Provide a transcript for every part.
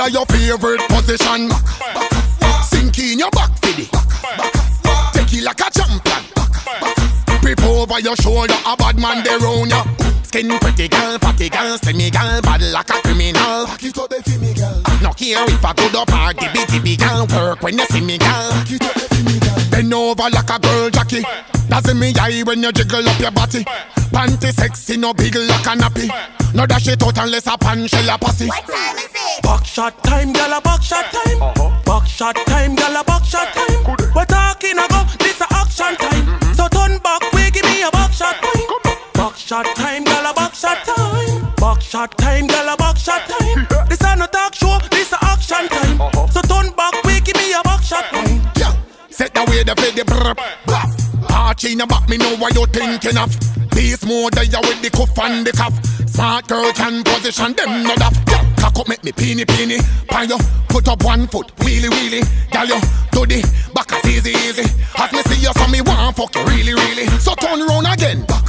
Gyal, your favorite position. Sink in your back, fiddy. Take it like a champion. Grip over your shoulder, a bad man there round ya. Skin pretty girl, fatty girl, slimmy girl, bad like a criminal. Back it up the me girl. No care if I go to party, bitty girl. Work when you see me girl. Back it up the me girl. Bend over like a girl Jackie. That's in me eye when you jiggle up your body. Panty sexy, no big like a nappy. No dash it out unless a pan shell a pussy. What time is it? Back shot time, gyal a back shot time. Back shot time, gyal a back shot time. We're talking about this a action time. So turn back, we give me a back shot time. Back shot time, gyal a back shot time. Back shot time, gyal a back shot time. This a no talk show, this a action time. So turn back, we give me a back shot time. Yeah, set the way the play the brr. Archie in the back, me know what you thinking of. Beast mode there with the cuff and the cuff. Smart girl can position them not up. Cock up make me peeny. Pan you, put up 1 foot, wheelie. Girl you, do the back as easy. As me see you so me want fuck you really. So turn round again. Back.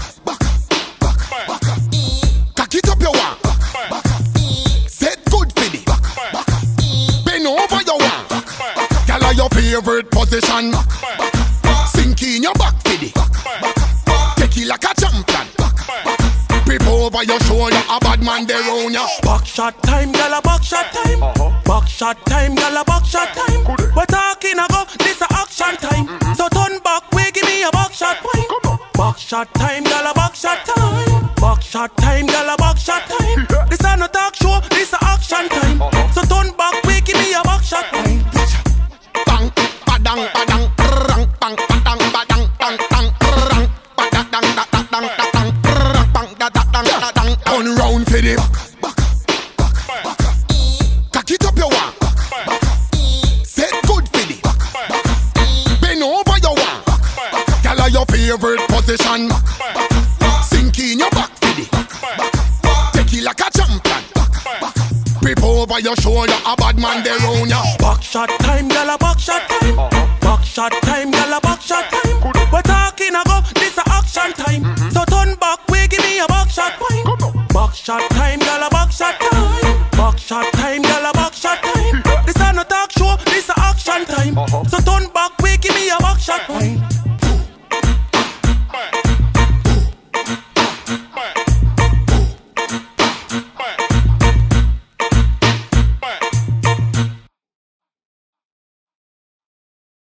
Cock it up your one. Set good for the back. Bend over your one. Girl your favorite position. Sink in your back for the take it like a champion. Grip over your shoulder, a bad man there round ya. Back shot time, gyal a back shot time. Back shot time, gyal a back shot time. We're talking about this a action time. So turn back, we give me a back shot time. Back shot time, gyal a back shot time. Back shot time, gyal a back shot time. This a no talk show, this a action time. So turn back, we give me a back shot time. Bang, badang, rang, bang, badang, bang, rang, badang. Turn round for the back. Cock it up your one. Set good for the bend over your one. Gyal your favorite position. Sink in your back for the take it like a champion. Grip over your shoulder, a bad man there round ya. Back shot time, gyal a back shot time. Back shot time, gyal a back shot time. We're talking about this a action time. So turn back, we give me a back shot time. Back shot time, gyal a back shot time.